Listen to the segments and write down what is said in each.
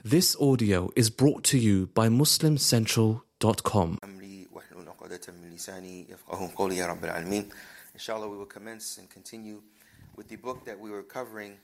This audio is brought to you by MuslimCentral.com. Inshallah, we will commence and continue with the book that we were covering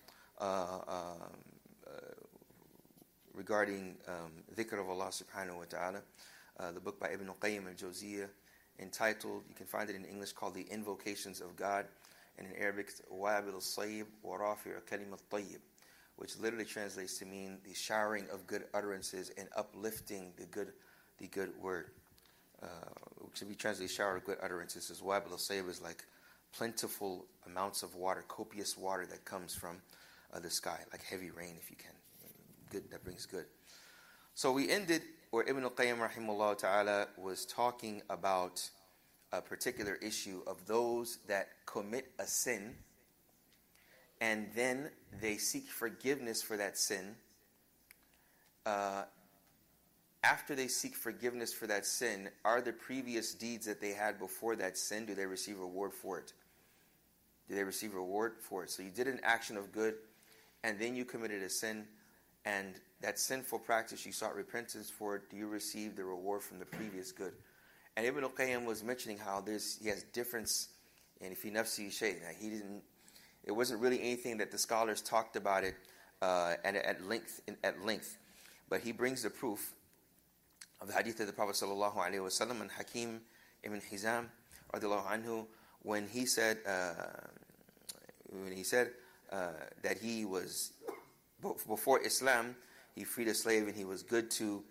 regarding dhikr of Allah subhanahu wa ta'ala, the book by Ibn Qayyim al-Jawziyah, entitled, you can find it in English, called The Invocations of God, and in Arabic, Wabil al-Sayyib wa Rafi' al-Kalim al-Tayyib, which literally translates to mean the showering of good utterances and uplifting the good word. Which we translate shower of good utterances as Wabil al-Sayyib is like plentiful amounts of water, copious water that comes from the sky, like heavy rain if you can. Good, that brings good. So we ended where Ibn al-Qayyim rahimahullah ta'ala was talking about a particular issue of those that commit a sin and then they seek forgiveness for that sin. After they seek forgiveness for that sin, are the previous deeds that they had before that sin, do they receive reward for it? Do they receive reward for it? So you did an action of good, and then you committed a sin, and that sinful practice, you sought repentance for it, do you receive the reward from the previous good? And Ibn al-Qayyim was mentioning how he has difference in fi nafsi shay. It wasn't really anything that the scholars talked about it at length. But he brings the proof of the hadith of the Prophet sallallahu alaihi wasallam and Hakim ibn Hizam radiallahu anhu when he said that he was before Islam, he freed a slave and he was good to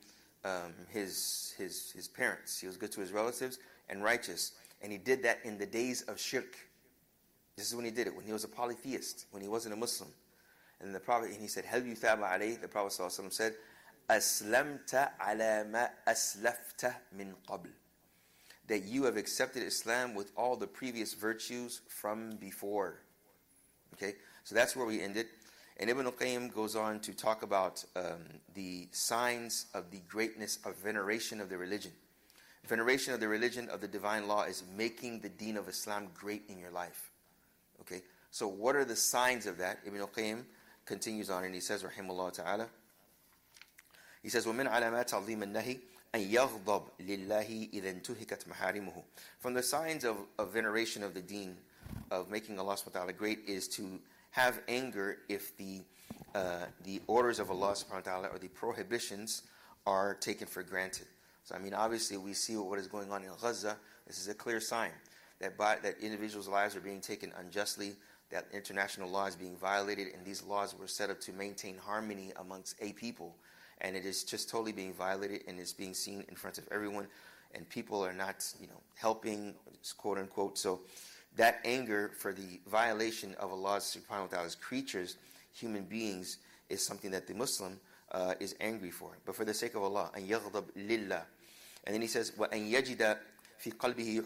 his parents. He was good to his relatives and righteous, and he did that in the days of shirk. This is when he did it, when he was a polytheist, when he wasn't a Muslim. And the Prophet, and he said, "Hal yuthaba alayh?" The Prophet sallallahu alaihi wasallam said, "Aslamta ala ma aslafta min qabl." That you have accepted Islam with all the previous virtues from before. Okay, so that's where we ended. And Ibn al-Qayyim goes on to talk about the signs of the greatness of veneration of the religion. Veneration of the religion of the divine law is making the deen of Islam great in your life. Okay, so what are the signs of that? Ibn al-Qayyim continues on and he says, rahimahullah ta'ala, he says, وَمِنْ عَلَامَاتِ عَظِيمِ النَّهِي أَنْ يَغْضَبْ لِلَّهِ إِذَا انْتُهِكَتْ مَحَارِمُهُ. From the signs of veneration of the deen, of making Allah subhanahu wa ta'ala great, is to have anger if the orders of Allah subhanahu wa ta'ala or the prohibitions are taken for granted. So I mean, obviously we see what is going on in Gaza. This is a clear sign that individuals' lives are being taken unjustly, that international law is being violated, and these laws were set up to maintain harmony amongst a people. And it is just totally being violated, and it's being seen in front of everyone, and people are not, helping, quote unquote. So that anger for the violation of Allah subhanahu wa ta'ala's creatures, human beings, is something that the Muslim is angry for. But for the sake of Allah, أن يغضب لله. And then he says, وأن يجد في قلبه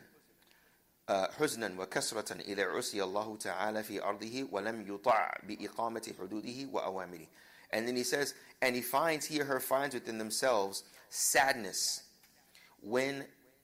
حزنا وكسرة إذا عصي الله تعالى في أرضه ولم يطع بإقامة حدوده وأوامره. And then he says, and he finds within themselves sadness when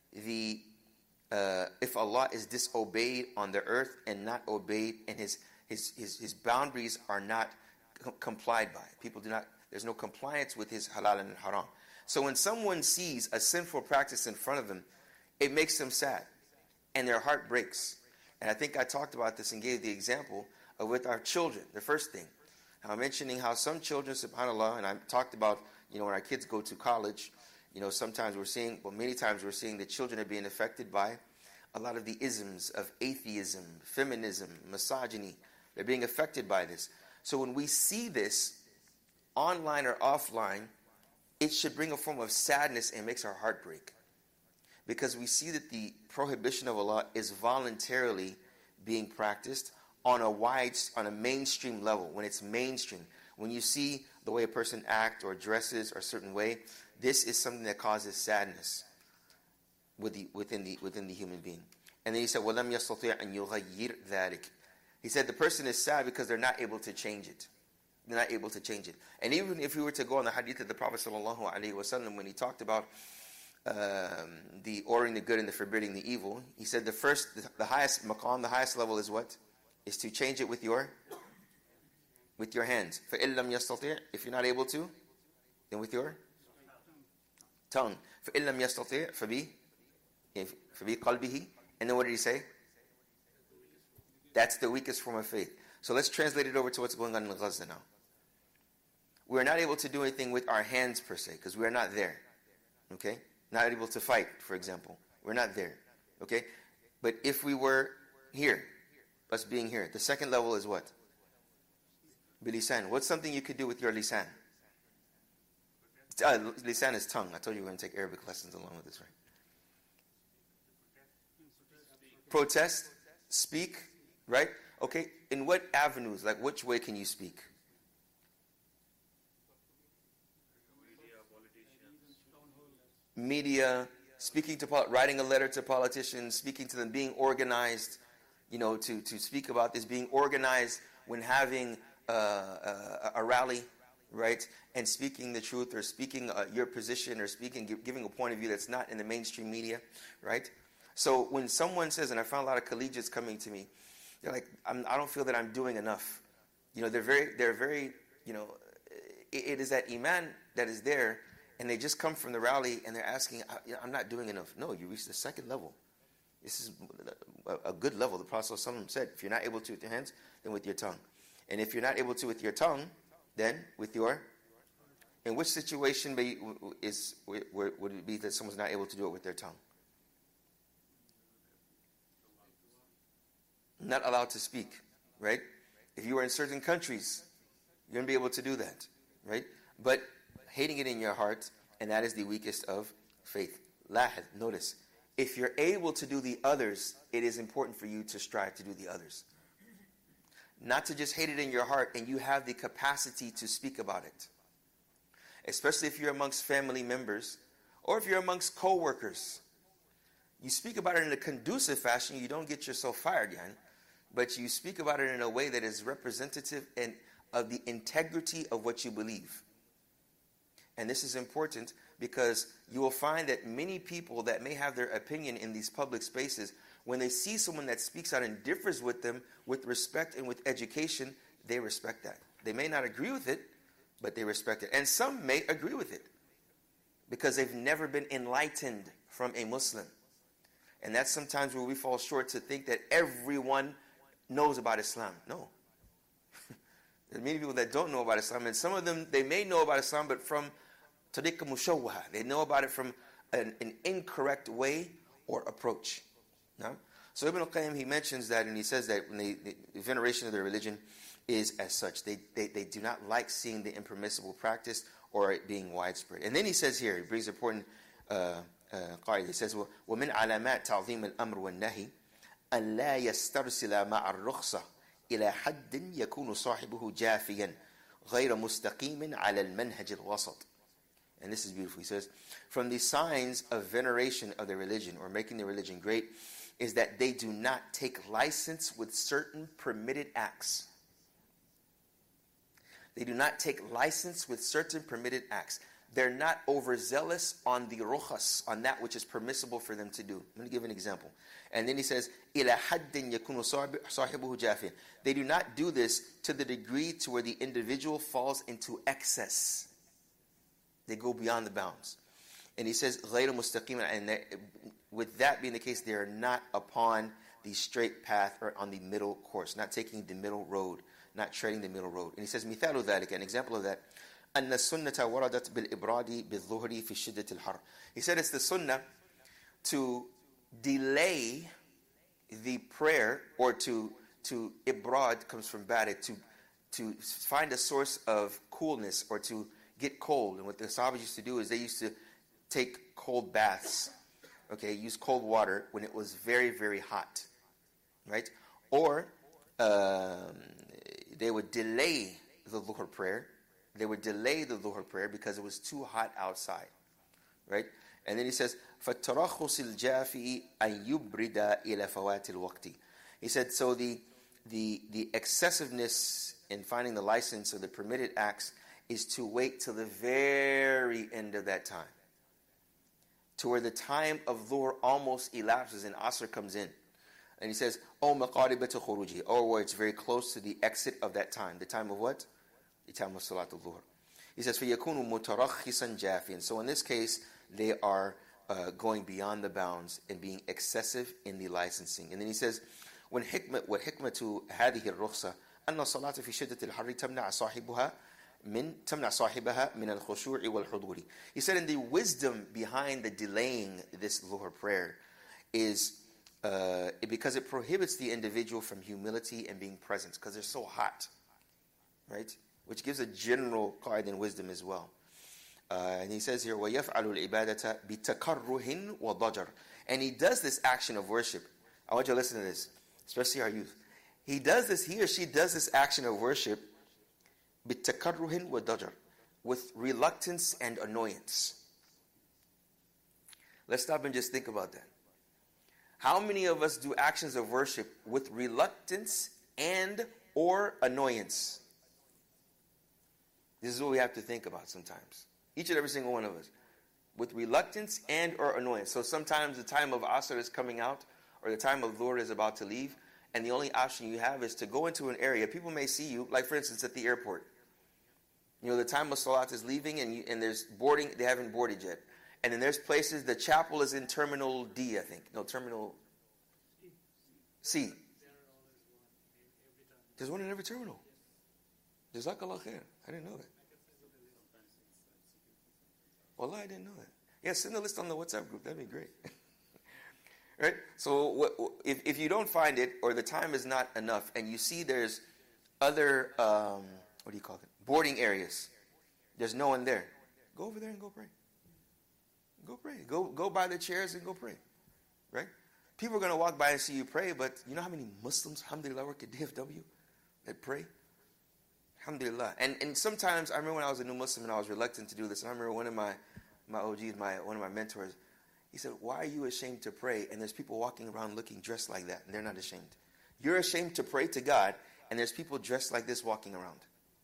if Allah is disobeyed on the earth and not obeyed, and his boundaries are not complied by. There's no compliance with his halal and haram. So when someone sees a sinful practice in front of them, it makes them sad, and their heart breaks. And I think I talked about this and gave the example of with our children, the first thing. I'm mentioning how some children, subhanAllah, and I talked about, when our kids go to college, sometimes many times we're seeing the children are being affected by a lot of the isms of atheism, feminism, misogyny. They're being affected by this. So when we see this, online or offline, it should bring a form of sadness and makes our heart break. Because we see that the prohibition of Allah is voluntarily being practiced on a mainstream level. When it's mainstream, when you see the way a person acts or dresses a certain way, this is something that causes sadness within the human being. And then he said, وَلَمْ يَسْتَطِيعْ أَنْ يُغَيِّرْ ذَلِكَ. He said the person is sad because they're not able to change it. They're not able to change it. And even if we were to go on the hadith of the Prophet sallallahu alaihi wasallam, when he talked about the ordering the good and the forbidding the evil, he said the highest maqam, the highest level is what? Is to change it with your hands. فَإِلَّمْ يَسْتَطِيعْ. If you're not able to, Then with your tongue. فَإِن لَمْ يَسْتَطِعْ فَبِي قَلْبِهِ. And then what did he say? That's the weakest form of faith. So let's translate it over to what's going on in Gaza now. We're not able to do anything with our hands per se, because we are not there. Okay? Not able to fight, for example. We're not there. Okay? But if we were here, us being here, the second level is what? Bilisan. What's something you could do with your lisan? Lisan is tongue. I told you we're going to take Arabic lessons along with this, right? Protest, speak, right? Okay, in what avenues, like which way can you speak? Media, speaking to, writing a letter to politicians, speaking to them, being organized, to speak about this, being organized when having a rally, right? And speaking the truth, or speaking your position, or giving a point of view that's not in the mainstream media, right? So when someone says, and I found a lot of collegiates coming to me, they're like, I don't feel that I'm doing enough. They're very, it is that iman that is there, and they just come from the rally and they're asking, I'm not doing enough. No, you reach the second level. This is a good level. The Prophet ﷺ said, if you're not able to with your hands, then with your tongue. And if you're not able to with your tongue, then with your... In which situation would it be that someone's not able to do it with their tongue? Not allowed to speak, right? If you are in certain countries, you're going to be able to do that, right? But hating it in your heart, and that is the weakest of faith. Lahad, notice, if you're able to do the others, it is important for you to strive to do the others. Not to just hate it in your heart and you have the capacity to speak about it. Especially if you're amongst family members or if you're amongst co-workers. You speak about it in a conducive fashion. You don't get yourself fired, Yan. But you speak about it in a way that is representative and of the integrity of what you believe. And this is important because you will find that many people that may have their opinion in these public spaces, when they see someone that speaks out and differs with them with respect and with education, they respect that. They may not agree with it, but they respect it. And some may agree with it because they've never been enlightened from a Muslim. And that's sometimes where we fall short, to think that everyone knows about Islam. No. There are many people that don't know about Islam, and some of them, they may know about Islam, but from tariqa mushawwaha. They know about it from an incorrect way or approach. No? So Ibn al-Qayyim, he mentions that, and he says that when the veneration of their religion is as such. They do not like seeing the impermissible practice or it being widespread. And then he says here, he brings important qaida. He says, وَمِنْ عَلَامَاتِ تَعْظِيمِ الْأَمْرِ وَالنَّهِي أَنْ لَا يَسْتَرْسِلَ مَعَ الرُّخْصَةِ إِلَى حَدٍّ يَكُونُ صَاحِبُهُ جَافِيًا غَيْرَ مُسْتَقِيمٍ عَلَى الْمَنْهَجِ الْوَسَطِ. And this is beautiful. He says, from the signs of veneration of the religion, or making the religion great, is that they do not take license with certain permitted acts. They do not take license with certain permitted acts. They're not overzealous on the rukhas, on that which is permissible for them to do. I'm going to give an example. And then he says, إِلَى حَدٍّ يَكُونُ صَاحِبُهُ جَافِيًا. They do not do this to the degree to where the individual falls into excess. They go beyond the bounds. And he says, غَيْرَ مُسْتَقِيمًا. And with that being the case, they are not upon the straight path or on the middle course, not taking the middle road, not treading the middle road. And he says, مِثَالُ ذَلك, an example of that, أن السنة وردت بالإبراد بالظهر في شدة الحر. He said it's the sunnah to delay the prayer, or to ibrad comes from bad, to find a source of coolness or to get cold. And what the Sahabas used to do is they used to take cold baths, use cold water when it was very, very hot, right? Or they would delay the Dhuhr prayer. They would delay the Dhuhr prayer because it was too hot outside, right? And then he says, فَالتَّرَخُصِ الْجَافِي أَن يُبْرِدَ إِلَى فَوَاتِ الْوَقْتِ. He said, so the excessiveness in finding the license or the permitted acts is to wait till the very end of that time, to where the time of Dhuhr almost elapses and Asr comes in. And he says, أَوْ مَقَارِبَةُ خُرُوجِهِ, or where it's very close to the exit of that time. The time of what? The time of Salatul Dhuhr. He says, فَيَكُونُ مُتَرَخِّصًا جَافٍ. So in this case, they are going beyond the bounds and being excessive in the licensing. And then he says, وَالْحِكْمَةُ هَذِهِ الرُّخْصَةِ أَنَّ الصَّلَاةَ فِي شِدَّةِ الْحَرِّ تمنع صاحبها من الخشوع والحضور. He said, in the wisdom behind the delaying this Dhuhr prayer is because it prohibits the individual from humility and being present, because they're so hot, right? Which gives a general qaida in wisdom as well. And he says here, وَيَفْعَلُ الْعِبَادَةَ بِتَكَرُّهٍ وَضَجَرٍ. And he does this action of worship. I want you to listen to this, especially our youth. He or she does this action of worship بِتَكَرُّهٍ وَضَجَرٍ, with reluctance and annoyance. Let's stop and just think about that. How many of us do actions of worship with reluctance and or annoyance? This is what we have to think about sometimes. Each and every single one of us. With reluctance and or annoyance. So sometimes the time of Asr is coming out, or the time of Dhuhr is about to leave, and the only option you have is to go into an area. People may see you, like for instance at the airport. You know, the time of Salat is leaving, and there's boarding. They haven't boarded yet. And then there's places, the chapel is in Terminal D, I think. No, Terminal C. There's one in every terminal. Jazakallah khair. I didn't know that. Wallah, I didn't know that. Yeah, send the list on the WhatsApp group. That'd be great. Right? So if you don't find it, or the time is not enough, and you see there's other, what do you call it? Boarding areas. There's no one there. Go over there and go pray. Go pray. Go by the chairs and go pray. Right? People are going to walk by and see you pray, but you know how many Muslims, alhamdulillah, work at DFW that pray? Alhamdulillah. And sometimes, I remember when I was a new Muslim and I was reluctant to do this, and I remember one of my OGs, one of my mentors, he said, why are you ashamed to pray? And there's people walking around looking dressed like that, and they're not ashamed. You're ashamed to pray to God, and there's people dressed like this walking around.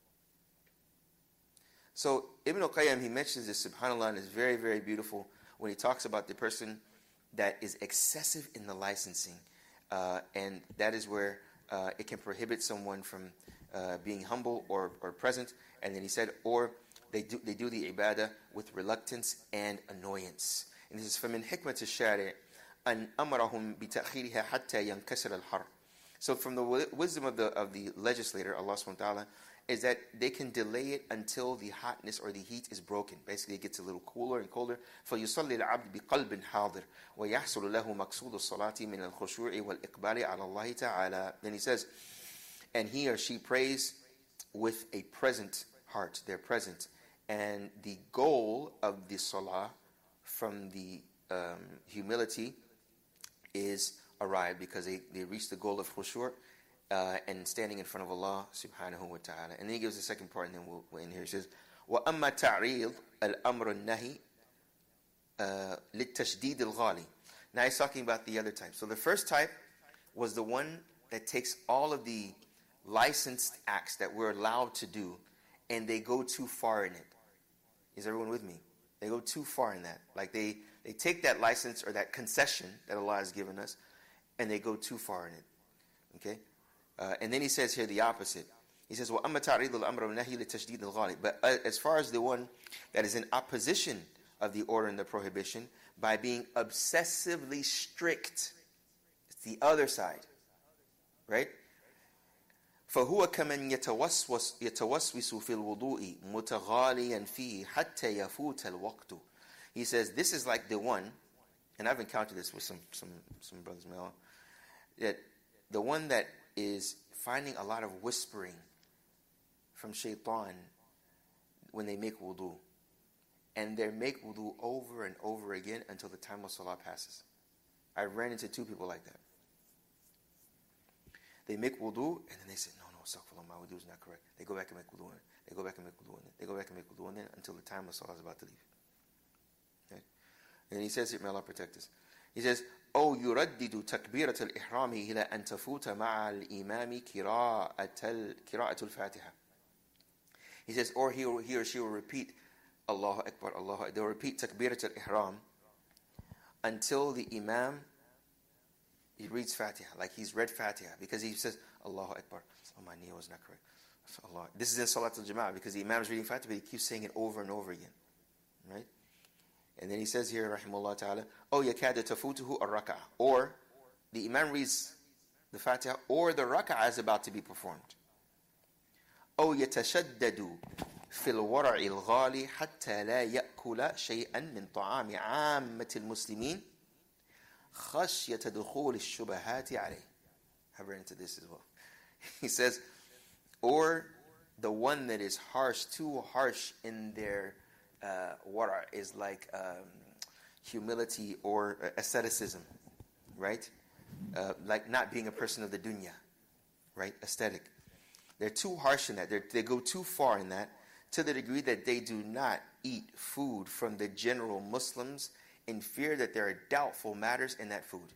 So Ibn al-Qayyim, he mentions this, subhanAllah, and it's very, very beautiful when he talks about the person that is excessive in the licensing. And that is where it can prohibit someone from being humble or present. And then he said, or they do the ibadah with reluctance and annoyance. And this is فَمِنْ حِكْمَةِ الشَّارِعِ أَنْ أَمَرَهُمْ بِتَأْخِيرِهَا حَتَّى يَنْكَسِرَ الْحَرِّ. So from the wisdom of the legislator, Allah subhanahu wa ta'ala, is that they can delay it until the hotness or the heat is broken. Basically, it gets a little cooler and colder. فَيُصَلِّ الْعَبْدِ بِقَلْبٍ حَاضِرٍ وَيَحْصُلُ لَهُ مَقْصُودُ الصَّلَاةِ مِنَ الْخُشُوعِ وَالْإِقْبَالِ عَلَى اللَّهِ تَعَالَى. Then he says, and he or she prays with a present heart. They're present. And the goal of the salah from the humility is arrived, because they reach the goal of khushu' and standing in front of Allah subhanahu wa ta'ala. And then he gives the second part, and then we'll end here. He says, وَأَمَّا تَعْرِيض الْأَمْرُ النَّهِي لِلتَّشْدِيدِ الْغَالِ. Now he's talking about the other type. So the first type was the one that takes all of the licensed acts that we're allowed to do, and they go too far in it. Is everyone with me? They go too far in that. Like they take that license or that concession that Allah has given us, and they go too far in it. Okay? And then he says here the opposite. He says, وَأَمَّا تَعْرِيضُ الْأَمْرُ النَّهِي لِتَشْدِيدِ الْغَالِبِ. But as far as the one that is in opposition of the order and the prohibition, by being obsessively strict, it's the other side. Right? فهو كمن يتوسوس في الوضوء متغاليا فيه حتى يفوت الوقت. He says this is like the one, and I've encountered this with some brothers, that the one that is finding a lot of whispering from shaitan when they make wudu, and they make wudu over and over again until the time of salah passes. I ran into two people like that. They make wudu, and then they say, no, astaghfirullah, my wudu is not correct. They go back and make wudu on it. They go back and make wudu on it. They go back and make wudu on it until the time of salah is about to leave. Okay? And he says it, may Allah protect us. He says, أو يردد تكبيرة الإحرام إلى أن تفوت مع الإمام قراءة الفاتحة. He says, or he or she will repeat Allahu Akbar, Allahu Akbar. They'll repeat takbirat al-ihram until the imam, he reads Fatiha, like he's read Fatiha, because he says Allahu Akbar. Oh, my knee was not correct. Allah. This is in Salat al-Jama'ah because the Imam is reading Fatiha, but he keeps saying it over and over again. Right? And then he says here, rahimahullah ta'ala, oh yakada tafutuhu ar-raka'ah. Or the Imam reads the Fatiha, or the raka'ah is about to be performed. أو يتشدد في الورع الغالي حتى لا يأكل شيئا من طعام عامة المسلمين خشية دخول الشبهات عليه. I've read into this as well. He says, or the one that is harsh, too harsh in their wara is like humility or asceticism, right? Like not being a person of the dunya, right? Aesthetic. They're too harsh in that. They go too far in that to the degree that they do not eat food from the general Muslims in fear that there are doubtful matters in that food.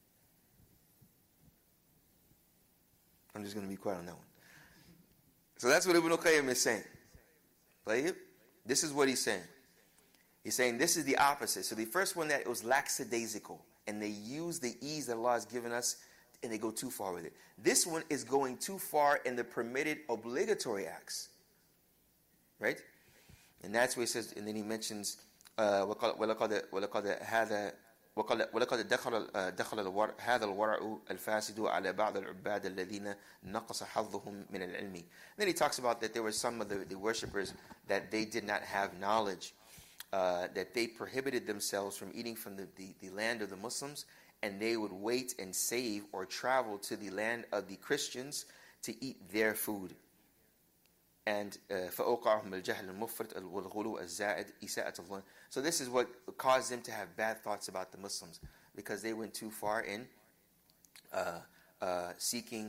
I'm just going to be quiet on that one. So that's what Ibn Qayyim is saying. This is what he's saying. He's saying this is the opposite. So the first one, that it was lackadaisical, and they use the ease that Allah has given us, and they go too far with it. This one is going too far in the permitted obligatory acts. Right? And that's what he says, and then he mentions وَلَقَدْ دَخَلَ هَذَا الْوَرَعُ الْفَاسِدُ عَلَى بَعْضِ الْعُبَّادِ الَّذِينَ نَقَصَ حَظُّهُم مِنَ الْعِلْمِ. Then he talks about that there were some of the worshippers that they did not have knowledge, that they prohibited themselves from eating from the land of the Muslims, and they would wait and save or travel to the land of the Christians to eat their food. And فَأَوْقَعَهُمْ الْجَهْلِ الْمُفْرِطِ وَالْغُلُوء الزَّائِدِ إِسَاءَةُ الظَّنِّ. So this is what caused them to have bad thoughts about the Muslims, because they went too far in seeking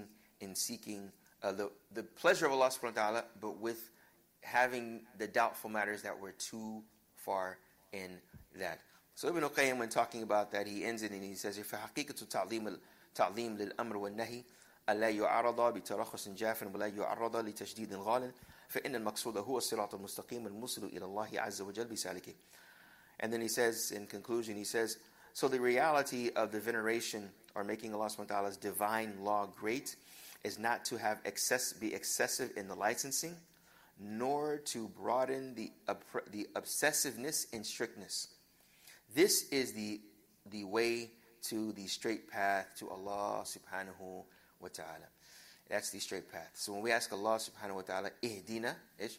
the pleasure of Allah subhanahu wa ta'ala, but with having the doubtful matters that were too far in that. So Ibn Qayyim, when talking about that, he ends it and he says, فَحَقِيقَةُ تَعْظِيمِ لِلْأَمْرِ وَالنَّهِي ألا يعرض بترخص جاف ولا يعرض لتشديد غال فإن المقصود هو الصراط المستقيم الموصل إلى الله عز وجل بسالكه. And then he says, in conclusion, he says, so the reality of the veneration or making Allah subhanahu wa ta'ala's divine law great is not to have be excessive in the licensing, nor to broaden the obsessiveness and strictness. This is the way to the straight path to Allah subhanahu wa ta'ala. That's the straight path. So when we ask Allah subhanahu wa ta'ala, ihdina,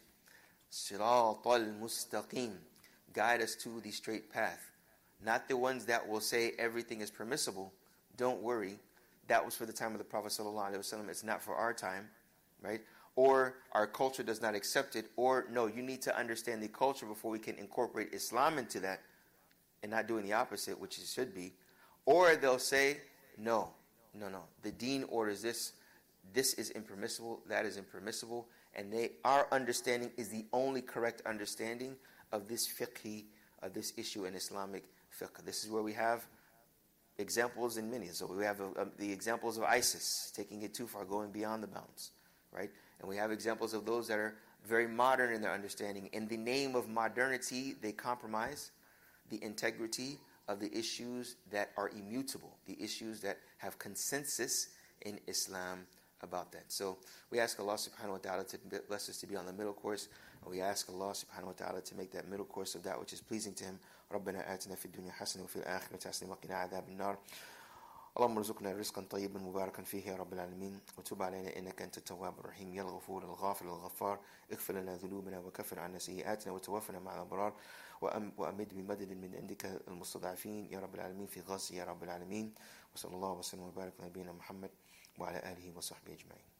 siratal mustaqim, guide us to the straight path. Not the ones that will say everything is permissible. Don't worry. That was for the time of the Prophet sallallahu alaihi wasallam. It's not for our time, right? Or our culture does not accept it. Or no, you need to understand the culture before we can incorporate Islam into that, and not doing the opposite, which it should be. Or they'll say, no. The deen orders this. This is impermissible. That is impermissible. And our understanding is the only correct understanding of this fiqh, of this issue in Islamic fiqh. This is where we have examples in many. So we have the examples of ISIS, taking it too far, going beyond the bounds, right? And we have examples of those that are very modern in their understanding. In the name of modernity, they compromise the integrity of the issues that are immutable, the issues that have consensus in Islam about that. So we ask Allah subhanahu wa ta'ala to bless us to be on the middle course, and we ask Allah subhanahu wa ta'ala to make that middle course of that which is pleasing to Him. رَبَّنَا آتِنَا فِي الدُّنْيَا حَسَنَةً وَفِي الْآخِرَةِ حَسَنَةً وَقِنَا عَذَابَ النَّارِ اللهم ارزقنا رزقا طيبا مباركا فيه يا رب العالمين وتب علينا انك انت التواب الرحيم يا الغفور الغافر الغفار اغفر لنا ذنوبنا وكفر عنا سيئاتنا وتوفنا مع الابرار وامد بمدد من عندك المستضعفين يا رب العالمين في غزة يا رب العالمين وصلى الله وسلم وبارك على نبينا محمد وعلى اله وصحبه اجمعين.